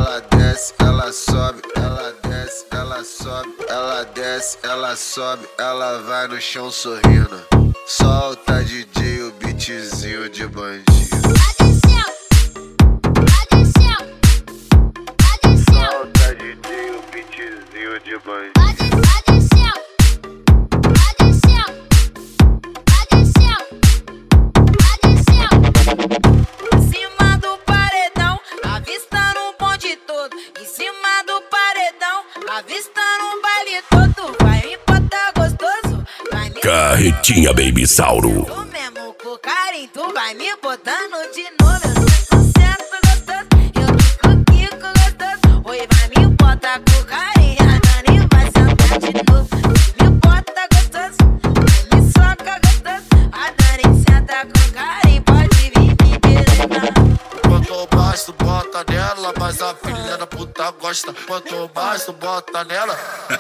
ela desce, ela sobe, ela desce, ela sobe, ela desce, ela sobe, ela vai no chão sorrindo. Solta DJ o beatzinho de bandido. Solta DJ o beatzinho de bandido. Avistando um baile todo, vai me botar gostoso, vai me Carretinha Baby Sauro. tu mesmo com carinho, tu vai me botando de novo. Eu tô certo gostoso, eu tô com Kiko gostoso. Oi, vai me botar com carinho, a Dani vai sentar de novo. Me bota gostoso, vai me soca gostoso. A Dani senta com carinho, pode vir me beijar. Quanto mais tu bota nela, mas a filha da puta gosta. Quanto mais tu bota nela.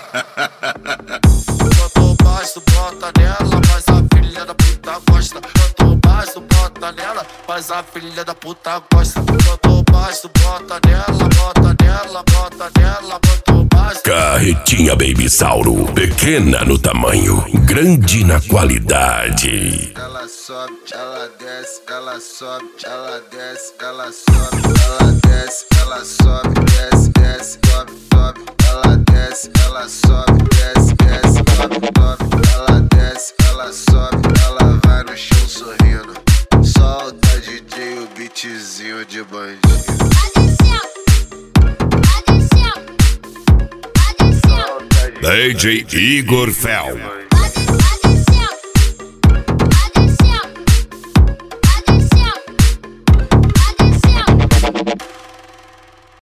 Quanto mais tu bota nela, mas a filha da puta gosta. Quanto mais tu bota nela, mas a filha da puta gosta. Quanto mais tu bota nela, bota nela, bota nela, quanto mais. Carretinha Baby Sauro. Pequena no tamanho, grande na qualidade. Ela sobe, ela desce, ela sobe, ela desce, ela sobe, ela desce, ela sobe, desce, desce, sobe, sobe, ela desce, ela sobe, desce, desce, sobe, sobe, ela desce, ela sobe, ela vai no chão sorrindo. Solta DJ o beatzinho de bandido. DJ Igor Fel.